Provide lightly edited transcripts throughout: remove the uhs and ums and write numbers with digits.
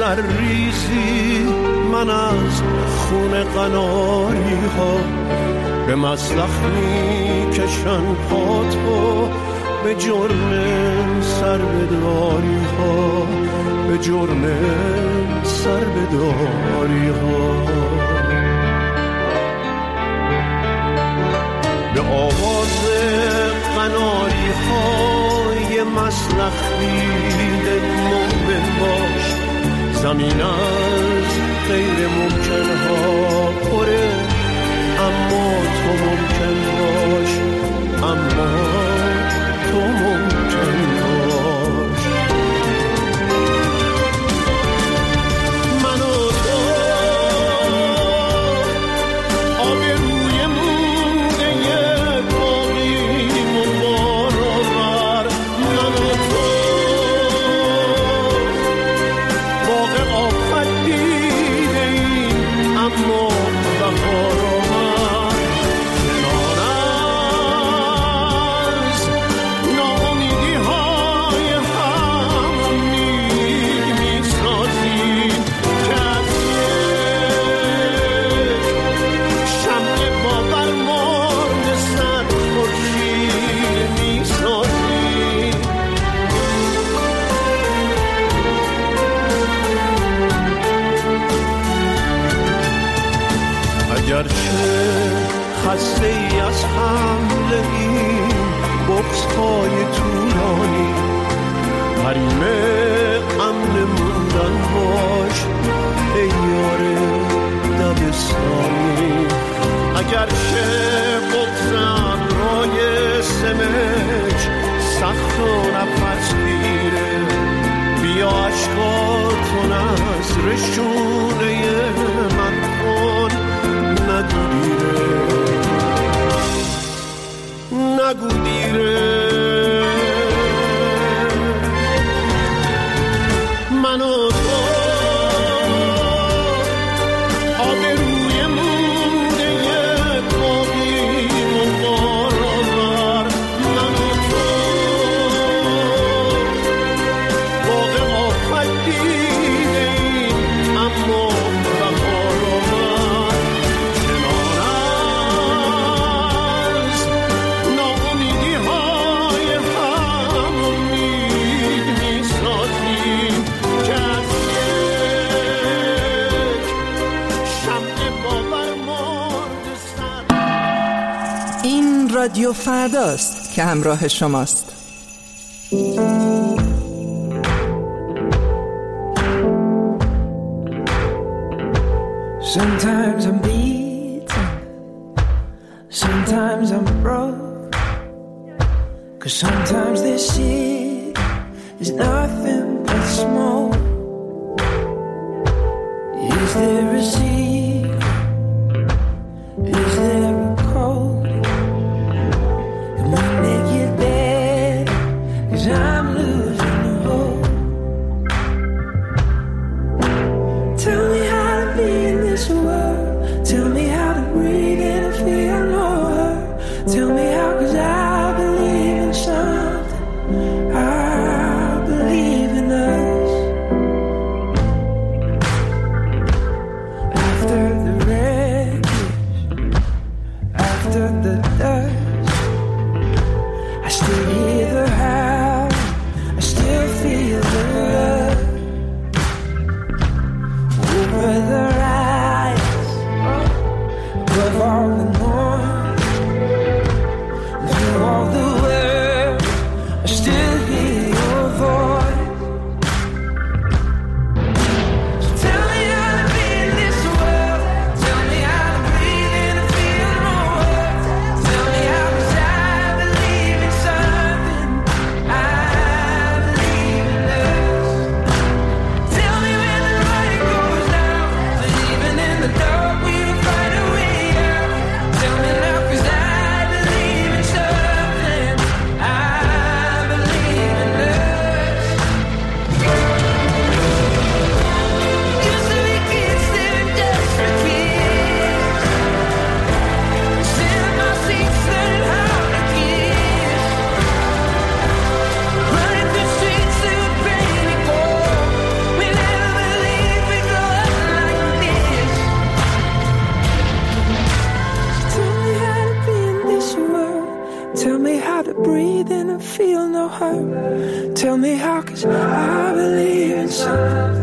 سرریزی من از خون قناری ها به مسلخ میکشن پاتو به جرم سربداری ها به جرم سربداری ها به آواز قناری های مسلخ دیده مؤمن باش زمین از غیر ممکن ها پره اما تو ممکن باش اما تو ممکن باش من و تو آبروی موده باقیم و بارآور من و تو باغ آفت دیده ایم اما بهار خسته ای از حمله این بغض‌های طولانی حریم امن موندن باش ای یار دبستانی اگرچه بغض ابرهای سمج سخت و نفس گیره بیا عشقاتو نذر شونه من کن نگو دیره من و تو آبروی موده باقیم و بارآور من و تو باغ آفت دیده ایم اما بهار آور رادیو فرداست که همراه شماست. Sometimes I'm beaten, sometimes I'm broke, 'cause sometimes this shit is nothing but smoke. Is there a secret? Is there a code? Can we make it better? 'Cause I'm losing hope. Tell me how to be in this world. Tell me how to breathe and feel no hurt. Tell me how, 'cause I believe in something. I believe in us. no hurt. Tell me how, 'cause I believe in something.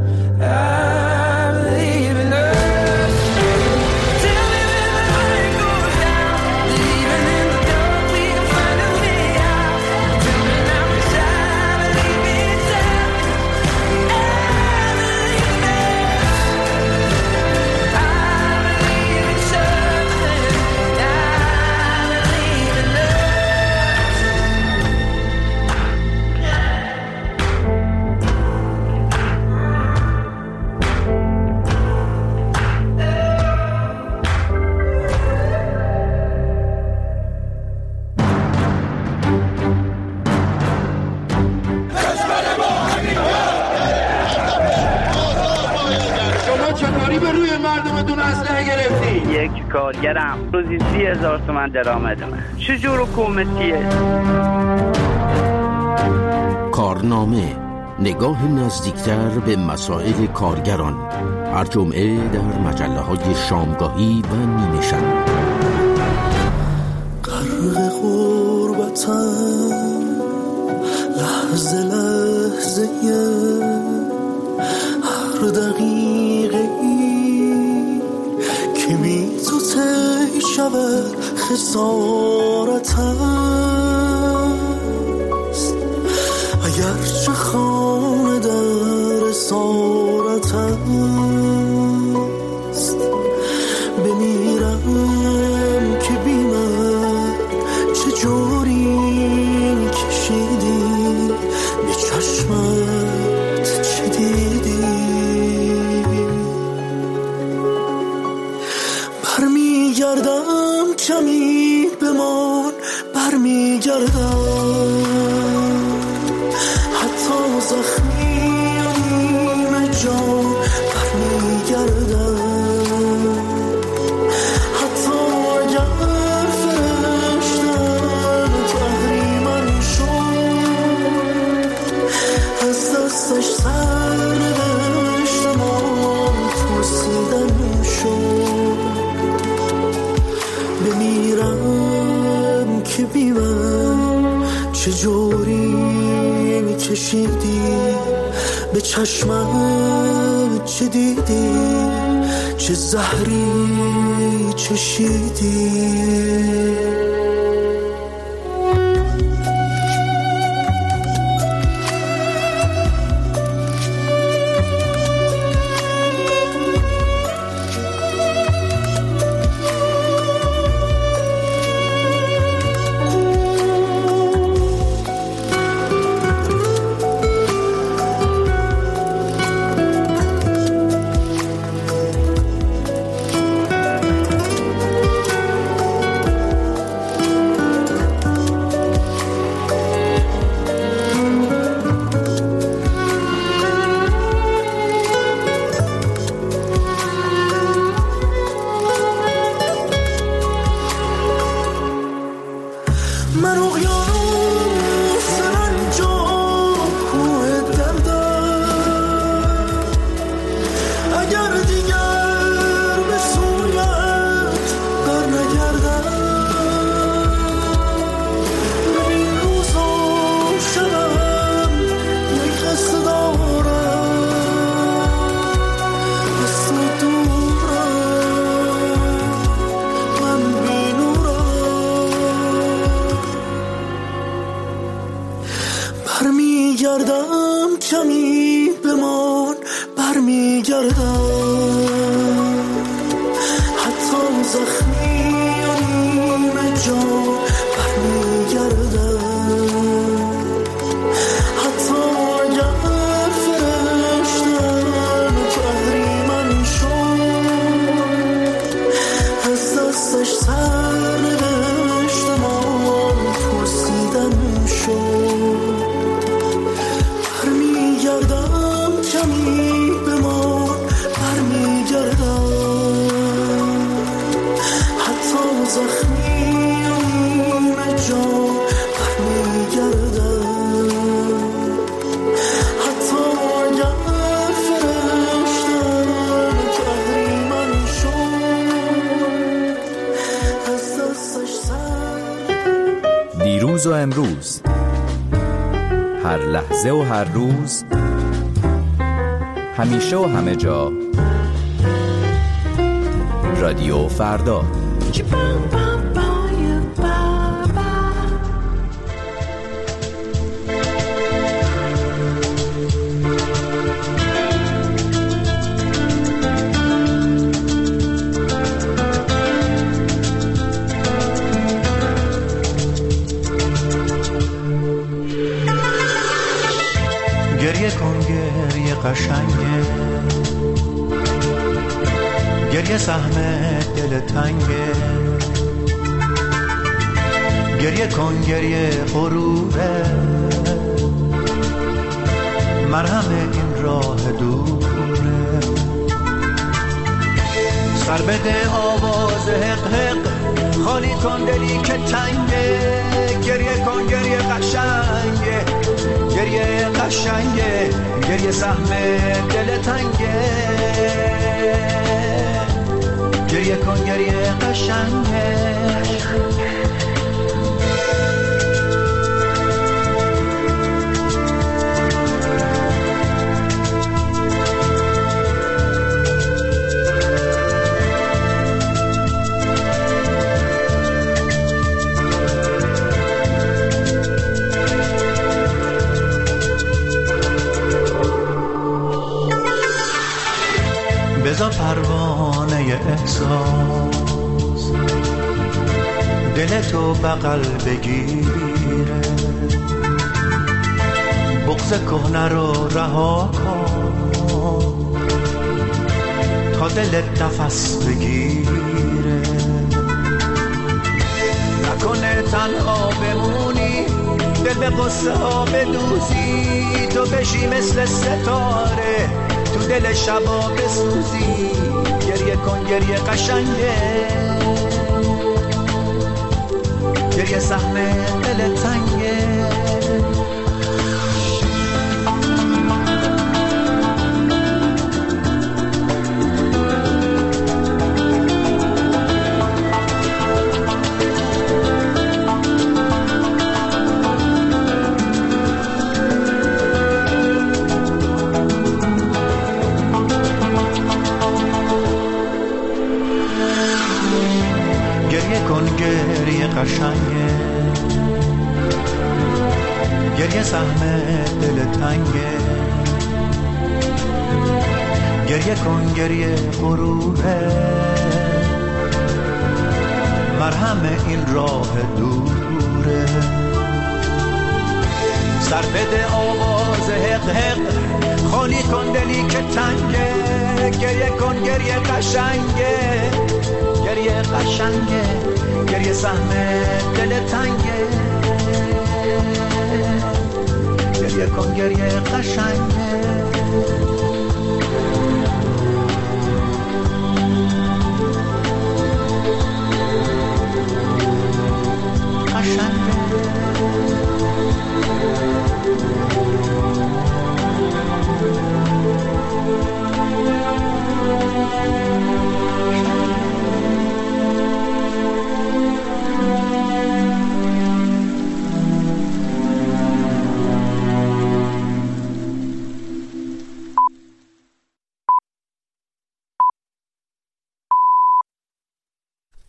I believe in us. Tell me when the light goes down, that even in the dark we can find a way out. Tell me now, 'cause I believe in something. I believe in us. I believe in something. I believe in us. شما چطوری به روی مردمتون اسلحه گرفتی؟ یک کارگرم روزی 30,000 تومان درآمدمه. چجور حکومتیه؟ کارنامه، نگاه نزدیکتر به مسائل کارگران، هر جمعه در مجله‌های شامگاهی و نیمه شب. غرق غربتم لحظه لحظه هر دقیقه ای که بی تو تی شود خسارت است. اگرچه خانه در اسارت است، بمیرم که بی من چجوری کشیدی، به چشمت چه دیدی. برمیگردم کمی بمان، برمیگردم حتی زخمی و نیمه جان، برمیگردم حتی اگر فرشتن تحریمن شد، از دستش سر نداشتم پرسیدن شد. بمیرم که بی من چجوری میکشیدی، به چشمم چه دیدی، چه زهری چشیدی. من اقیانوس سرانجام کوه دردم، اگر دیگر به سویت بر نگردم، ببین روز و شبم یک قصه دارم، از تو دورم من برمیگردم کمی بمان، برمیگردم حتی زخمی و نیمه جان، برمیگردم حتی اگر فرشتن تحریمن شد، از دستش سر نداشتم پرسیدن شد. برمیگردم کمی بمان، برمیگردم حتی زخمی و نیمه جان، برمیگردم حتی اگر فرشتن تحریمن شد، از دستش سر. دیروز و امروز هر لحظه و هر روز، همیشه و همه جا. رادیو فردا. گریه کن گریه قشنگه، گریه سهم دل تنگه، گریه کن گریه غروره، مرهم این راه دوره. سر بده آواز حق حق، خالی کن دلی که تنگه، گریه کن گریه قشنگه، گریه قشنگه، گریه سهم دل تنگه، گریه کن گریه قشنگه. بذار پروانه احساس دل تو بغل بگیره، بغض کهنه رو رها کن تا دلت نفس بگیره. نکنه تنها بمونی، دل به قصه ها بدوزی، تو بشی مثل ستاره تو دل شبا بسوزی. گریه کن گریه قشنگه، گریه سهم دل تنگه. گریه قشنگه، گریه سهم دل تنگه، گریه کن گریه غروره، مرهم این راه دوره. سر بده آواز حق حق، خالی کن دلی که تنگه، گریه کن گریه قشنگه، گریه قشنگه، گریه سهم دل تنگه، گریه کن گریه قشنگه.